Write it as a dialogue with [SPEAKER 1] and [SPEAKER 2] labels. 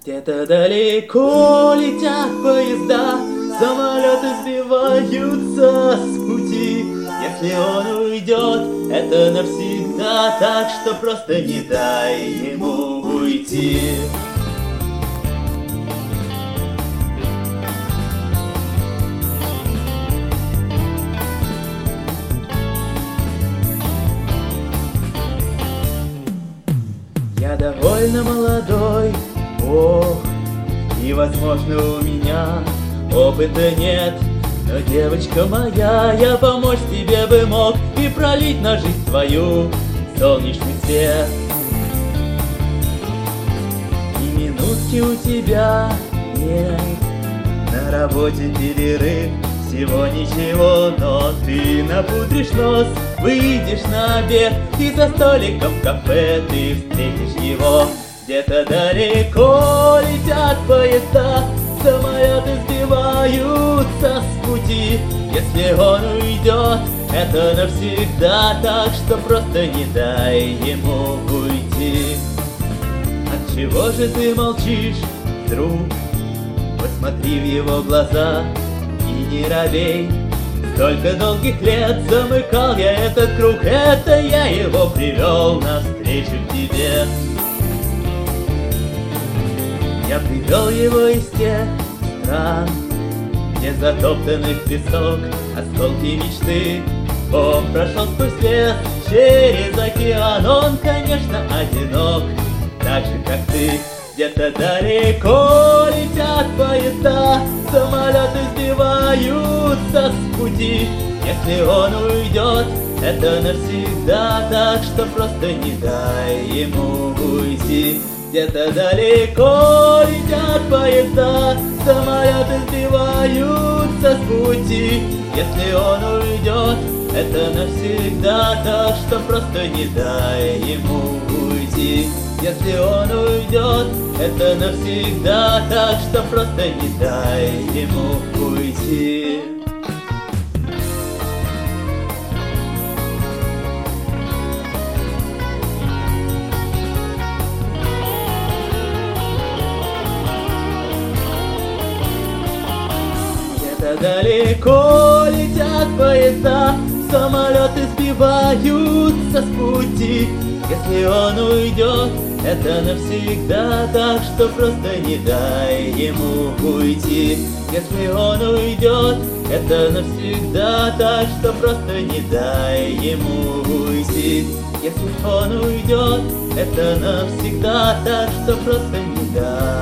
[SPEAKER 1] Где-то далеко летят поезда, самолеты сбиваются с пути. Если он уйдет, это навсегда, так что просто не дай ему уйти. Я довольно молодой, ох, и, возможно, у меня опыта нет. Но, девочка моя, я помочь тебе бы мог и пролить на жизнь твою солнечный свет. И минутки у тебя нет, на работе перерыв, всего ничего, но ты напудришь нос, выйдешь на обед, и за столиком в кафе ты встретишь его. Где-то далеко летят поезда, самолеты сбиваются с пути. Если он уйдет, это навсегда, так что просто не дай ему уйти. Отчего же ты молчишь, друг? Посмотри в его глаза и не робей. Столько долгих лет замыкал я этот круг, это я его привел навстречу к тебе. Я привел его из тех стран, где затоптанный в песок осколки мечты. Он прошел сквозь лес, через океан, он, конечно, одинок, так же, как ты. Где-то далеко летят поезда, самолеты сбиваются с пути. Если он уйдет, это навсегда, так что просто не дай ему уйти. Где-то далеко летят поезда, самолеты сбиваются с пути. Если он уйдет, это навсегда, так что просто не дай ему уйти. Если он уйдет, это навсегда, так что просто не дай ему уйти. Где-то далеко летят поезда, самолеты сбиваются с пути. Если он уйдет, это навсегда, так что просто не дай ему уйти. Если он уйдет, это навсегда, так что просто не дай ему уйти. Если он уйдет, это навсегда, так что просто не дай.